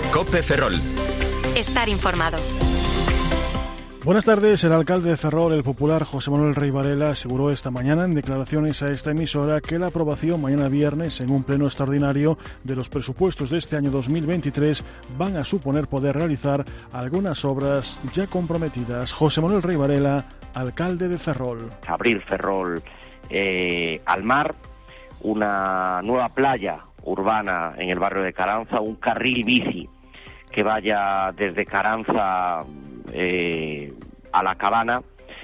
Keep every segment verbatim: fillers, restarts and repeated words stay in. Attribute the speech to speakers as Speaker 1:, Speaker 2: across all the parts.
Speaker 1: COPE Ferrol.
Speaker 2: Estar informado.
Speaker 3: Buenas tardes. El alcalde de Ferrol, el popular José Manuel Rey Varela, aseguró esta mañana en declaraciones a esta emisora que la aprobación mañana viernes en un pleno extraordinario de los presupuestos de este año dos mil veintitrés van a suponer poder realizar algunas obras ya comprometidas. José Manuel Rey Varela, alcalde de Ferrol.
Speaker 4: Abrir Ferrol eh, al mar, una nueva playa urbana en el barrio de Caranza, un carril bici que vaya desde Caranza eh, a La Cabana,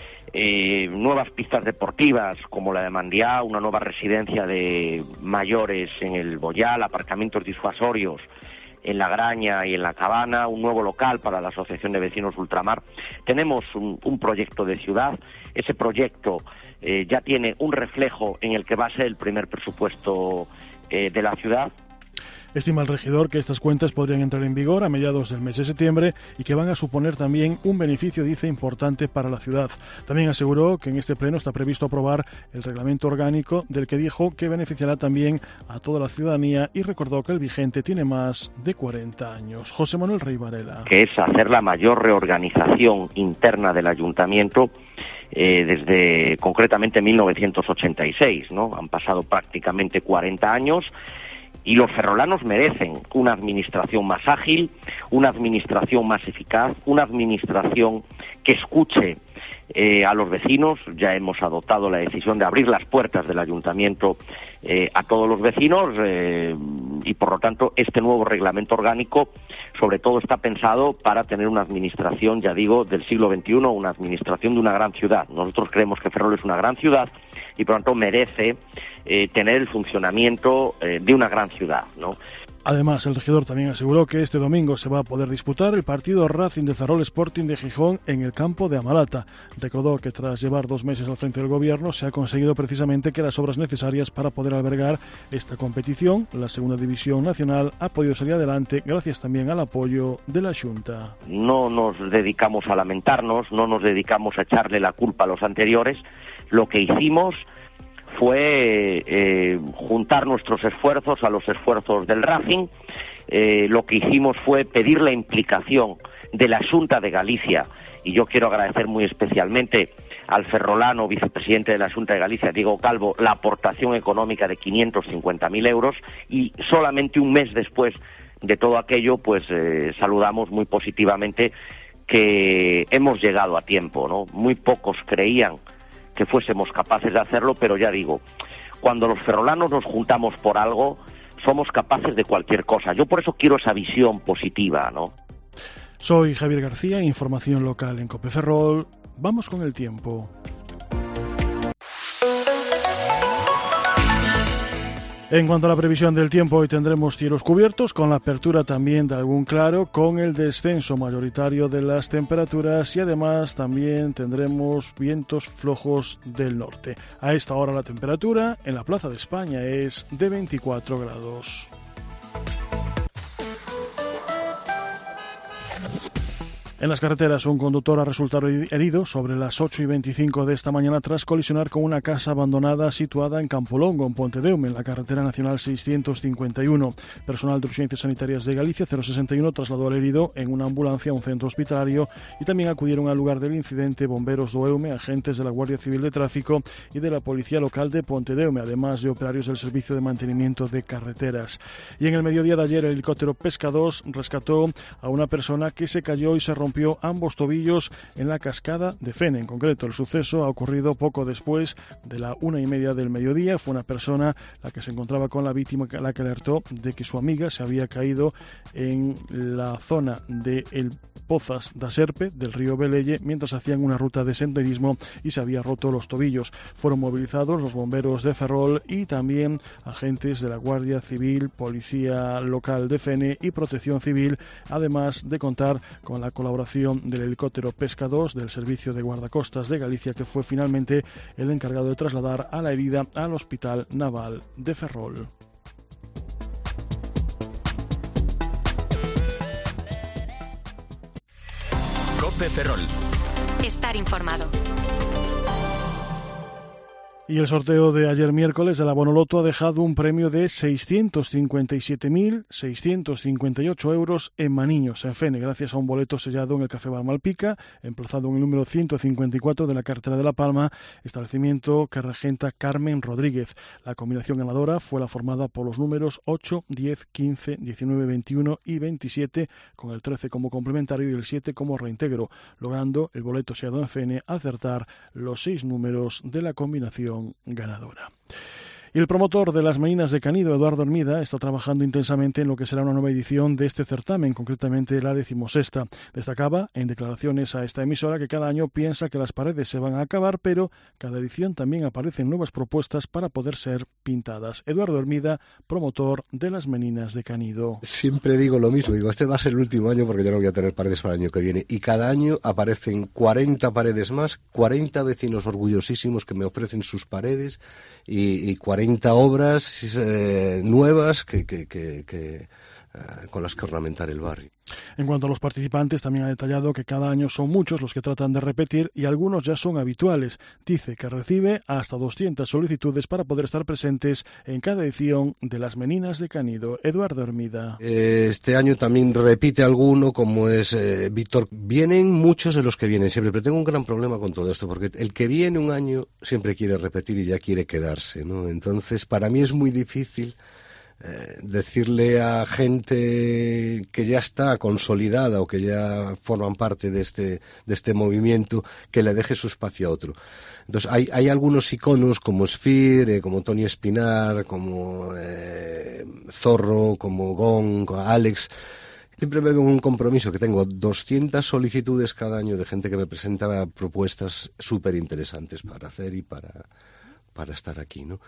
Speaker 4: eh, nuevas pistas deportivas como la de Mandiá, una nueva residencia de mayores en el Boyal, aparcamientos disuasorios en La Graña y en La Cabana, un nuevo local para la Asociación de Vecinos Ultramar. Tenemos un, un proyecto de ciudad. Ese proyecto eh, ya tiene un reflejo en el que va a ser el primer presupuesto eh, de la ciudad.
Speaker 3: Estima el regidor que estas cuentas podrían entrar en vigor a mediados del mes de septiembre y que van a suponer también un beneficio, dice, importante para la ciudad. También aseguró que en este pleno está previsto aprobar el reglamento orgánico, del que dijo que beneficiará también a toda la ciudadanía, y recordó que el vigente tiene más de cuarenta años. José Manuel Rey Varela.
Speaker 4: Que es hacer la mayor reorganización interna del ayuntamiento eh, desde concretamente mil novecientos ochenta y seis, ¿no? Han pasado prácticamente cuarenta años. Y los ferrolanos merecen una administración más ágil, una administración más eficaz, una administración que escuche eh, a los vecinos. Ya hemos adoptado la decisión de abrir las puertas del ayuntamiento eh, a todos los vecinos eh, y, por lo tanto, este nuevo reglamento orgánico sobre todo está pensado para tener una administración, ya digo, del siglo veintiuno, una administración de una gran ciudad. Nosotros creemos que Ferrol es una gran ciudad y, por lo tanto, merece eh, tener el funcionamiento eh, de una gran ciudad, ¿no?
Speaker 3: Además, el regidor también aseguró que este domingo se va a poder disputar el partido Racing de Ferrol Sporting de Gijón en el campo de Amalata. Recordó que tras llevar dos meses al frente del gobierno se ha conseguido precisamente que las obras necesarias para poder albergar esta competición, la segunda división nacional, ha podido salir adelante gracias también al apoyo de la Xunta.
Speaker 4: No nos dedicamos a lamentarnos, no nos dedicamos a echarle la culpa a los anteriores. Lo que hicimos fue eh, juntar nuestros esfuerzos a los esfuerzos del Racing. Eh, lo que hicimos fue pedir la implicación de la Xunta de Galicia, y yo quiero agradecer muy especialmente al ferrolano vicepresidente de la Xunta de Galicia, Diego Calvo, la aportación económica de quinientos cincuenta mil euros, y solamente un mes después de todo aquello, pues eh, saludamos muy positivamente que hemos llegado a tiempo, ¿no? Muy pocos creían que fuésemos capaces de hacerlo, pero ya digo, cuando los ferrolanos nos juntamos por algo, somos capaces de cualquier cosa. Yo por eso quiero esa visión positiva, ¿no?
Speaker 3: Soy Javier García, información local en COPE Ferrol. Vamos con el tiempo. En cuanto a la previsión del tiempo, hoy tendremos cielos cubiertos, con la apertura también de algún claro, con el descenso mayoritario de las temperaturas, y además también tendremos vientos flojos del norte. A esta hora la temperatura en la Plaza de España es de veinticuatro grados. En las carreteras, un conductor ha resultado herido sobre las ocho y veinticinco de esta mañana tras colisionar con una casa abandonada situada en Campolongo, en Pontedeume, en la carretera nacional seiscientos cincuenta y uno. Personal de Urgencias Sanitarias de Galicia cero sesenta y uno trasladó al herido en una ambulancia a un centro hospitalario, y también acudieron al lugar del incidente bomberos do Eume, agentes de la Guardia Civil de Tráfico y de la Policía Local de Pontedeume, además de operarios del Servicio de Mantenimiento de Carreteras. Y en el mediodía de ayer, el helicóptero Pesca dos rescató a una persona que se cayó y se rompió ambos tobillos en la cascada de Fene. En concreto, el suceso ha ocurrido poco después de la una y media del mediodía. Fue una persona la que se encontraba con la víctima la que alertó de que su amiga se había caído en la zona de el Pozas da Serpe, del río Velelle, mientras hacían una ruta de senderismo, y se había roto los tobillos. Fueron movilizados los bomberos de Ferrol y también agentes de la Guardia Civil, Policía Local de Fene y Protección Civil, además de contar con la colaboración del helicóptero Pesca dos del Servicio de Guardacostas de Galicia, que fue finalmente el encargado de trasladar a la herida al Hospital Naval de Ferrol.
Speaker 1: COPE Ferrol.
Speaker 2: Estar informado.
Speaker 3: Y el sorteo de ayer miércoles de la Bonoloto ha dejado un premio de seiscientos cincuenta y siete mil seiscientos cincuenta y ocho euros en Maniños, en Fene, gracias a un boleto sellado en el Café Bar Malpica, emplazado en el número ciento cincuenta y cuatro de la carretera de La Palma, establecimiento que regenta Carmen Rodríguez. La combinación ganadora fue la formada por los números ocho, diez, quince, diecinueve, veintiuno y veintisiete, con el trece como complementario y el siete como reintegro, logrando el boleto sellado en Fene acertar los seis números de la combinación ganadora. Y el promotor de las Meninas de Canido, Eduardo Hermida, está trabajando intensamente en lo que será una nueva edición de este certamen, concretamente la decimosexta. Destacaba en declaraciones a esta emisora que cada año piensa que las paredes se van a acabar, pero cada edición también aparecen nuevas propuestas para poder ser pintadas. Eduardo Hermida, promotor de las Meninas de Canido.
Speaker 1: Siempre digo lo mismo, digo, este va a ser el último año porque ya no voy a tener paredes para el año que viene. Y cada año aparecen cuarenta paredes más, cuarenta vecinos orgullosísimos que me ofrecen sus paredes y, y cuarenta obras eh, nuevas que, que, que, que, eh, con las que ornamentar el barrio.
Speaker 3: En cuanto a los participantes, también ha detallado que cada año son muchos los que tratan de repetir y algunos ya son habituales. Dice que recibe hasta doscientas solicitudes para poder estar presentes en cada edición de las Meninas de Canido. Eduardo Hermida.
Speaker 1: Este año también repite alguno, como es eh, Víctor. Vienen muchos de los que vienen siempre, pero tengo un gran problema con todo esto, porque el que viene un año siempre quiere repetir y ya quiere quedarse, ¿no? Entonces, para mí es muy difícil Eh, decirle a gente que ya está consolidada o que ya forman parte de este de este movimiento que le deje su espacio a otro. Entonces hay hay algunos iconos como Sfir, eh, como Tony Espinar, como eh, Zorro, como Gon, como Alex. Siempre me veo un compromiso que tengo doscientas solicitudes cada año de gente que me presenta propuestas súper interesantes para hacer y para para estar aquí, ¿no?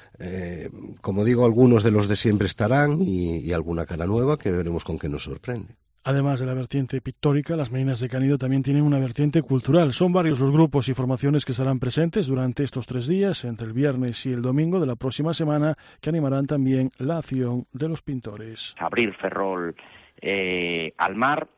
Speaker 1: Eh, como digo, algunos de los de siempre estarán y, y alguna cara nueva que veremos con qué nos sorprende.
Speaker 3: Además de la vertiente pictórica, las Meninas de Canido también tienen una vertiente cultural. Son varios los grupos y formaciones que estarán presentes durante estos tres días, entre el viernes y el domingo de la próxima semana, que animarán también la acción de los pintores.
Speaker 4: Abrir Ferrol eh, al mar.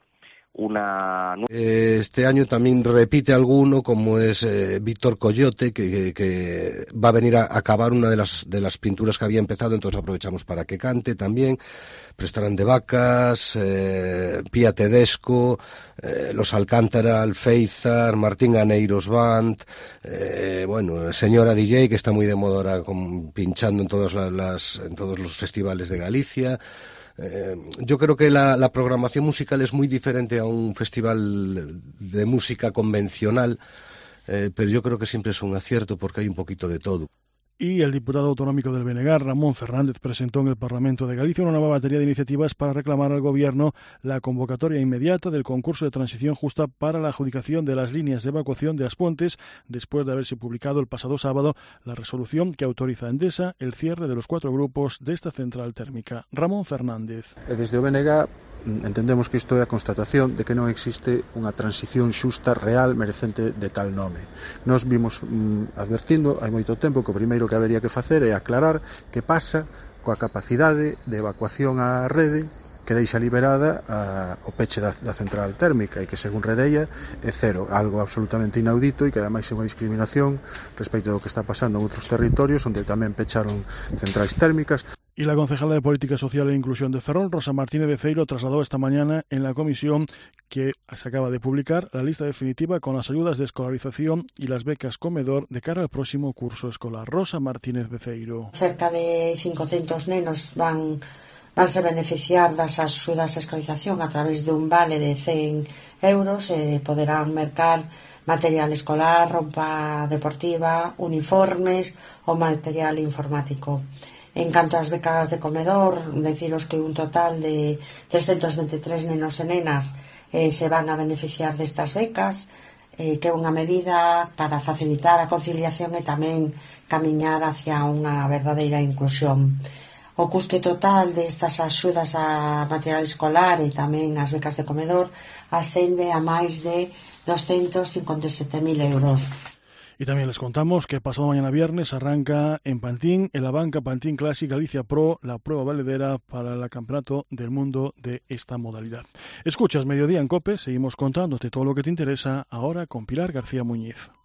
Speaker 4: Una...
Speaker 1: Este año también repite alguno, como es eh, Víctor Coyote, que, que, que va a venir a acabar una de las de las pinturas que había empezado, entonces aprovechamos para que cante también. Prestarán de Vacas, eh, Pía Tedesco, eh, Los Alcántara, Alféizar, Martín Ganeiros Band, eh, bueno, Señora D J, que está muy de moda ahora con, pinchando en todas las, las en todos los festivales de Galicia. Eh, yo creo que la, la programación musical es muy diferente a un festival de música convencional, eh, pero yo creo que siempre es un acierto porque hay un poquito de todo.
Speaker 3: Y el diputado autonómico del Benegar, Ramón Fernández, presentó en el Parlamento de Galicia una nueva batería de iniciativas para reclamar al Gobierno la convocatoria inmediata del concurso de transición justa para la adjudicación de las líneas de evacuación de Aspontes, después de haberse publicado el pasado sábado la resolución que autoriza a Endesa el cierre de los cuatro grupos de esta central térmica. Ramón Fernández.
Speaker 5: Desde o Benegar entendemos que isto é a constatación de que non existe unha transición xusta, real, merecente de tal nome. Nos vimos mm, advertindo hai moito tempo que o primeiro que habería que facer é aclarar que pasa coa capacidade de evacuación á rede que deixa liberada a, o peche da, da central térmica e que, según Redeia, é cero, algo absolutamente inaudito e que ademais é unha discriminación respecto do que está pasando en outros territorios onde tamén pecharon centrais térmicas.
Speaker 3: Y la concejala de Política Social e Inclusión de Ferrol, Rosa Martínez Beceiro, trasladó esta mañana en la comisión que se acaba de publicar la lista definitiva con las ayudas de escolarización y las becas comedor de cara al próximo curso escolar. Rosa Martínez Beceiro.
Speaker 6: Cerca de cincocentos nenos van vanse beneficiar das axudas de escolarización a través dun vale de cen euros e poderán mercar material escolar, roupa deportiva, uniformes ou material informático. En canto ás becas de comedor, deciros que un total de trescentos veintitrés nenos e nenas eh, se van a beneficiar destas becas, eh, que é unha medida para facilitar a conciliación e tamén camiñar hacia unha verdadeira inclusión. O custe total destas axudas a material escolar e tamén as becas de comedor ascende a máis de doscientos cincuenta e sete mil euros.
Speaker 3: Y también les contamos que pasado mañana viernes arranca en Pantín, en la banca Pantín Classic Galicia Pro, la prueba valedera para el Campeonato del Mundo de esta modalidad. Escuchas Mediodía en COPE, seguimos contándote todo lo que te interesa ahora con Pilar García Muñiz.